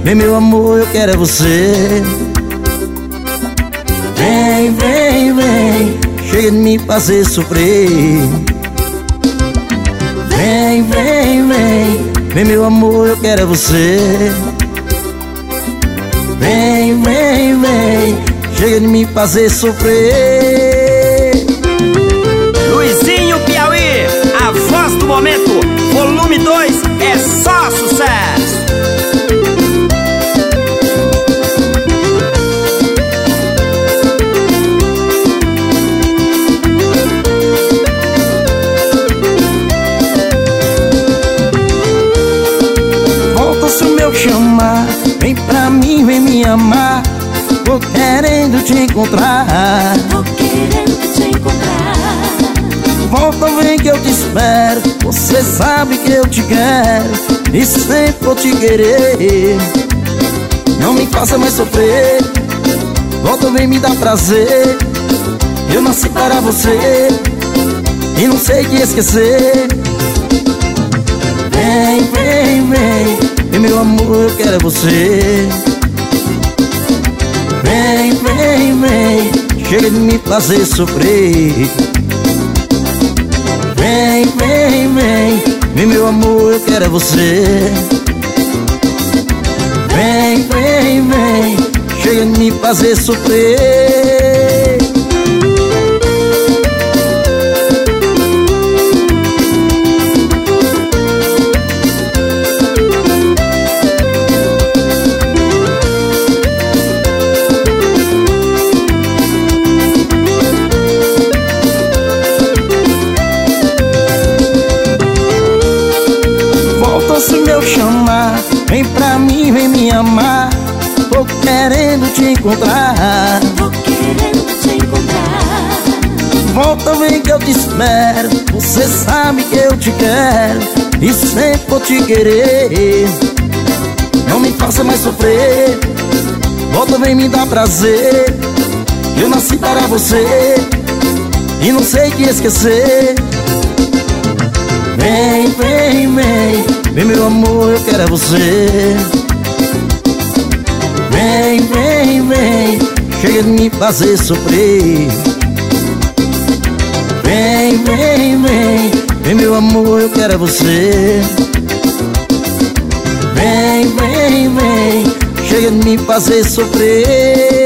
Vem meu amor, eu quero é você. Vem, vem, vem, chega de me fazer sofrer. Vem, vem, vem, vem meu amor, eu quero é você. Vem, vem, vem, chega de me fazer sofrer. Luizinho Piauí, a voz do momento, volume 2, é só sucesso. Volta se o meu chamar, vem pra mim, vem me amar. Tô querendo te encontrar. Tô querendo te encontrar. Volta, vem que eu te espero. Você sabe que eu te quero e sempre vou te querer. Não me faça mais sofrer. Volta, vem me dar prazer. Eu nasci para você e não sei te esquecer. Vem, vem, vem, vem meu amor, eu quero é você. Vem, vem, vem, chega de me fazer sofrer. Vem, vem, vem, vem meu amor, eu quero é você. Vem, vem, vem, chega de me fazer sofrer. Se meu chamar, vem pra mim, vem me amar. Tô querendo te encontrar. Tô querendo te encontrar. Volta, vem que eu te espero. Você sabe que eu te quero e sempre vou te querer. Não me faça mais sofrer. Volta, vem me dar prazer. Eu nasci para você e não sei te esquecer. Vem, vem, vem, vem meu amor, eu quero é você. Vem, vem, vem, chega de me fazer sofrer. Vem, vem, vem, vem meu amor, eu quero é você. Vem, vem, vem, chega de me fazer sofrer.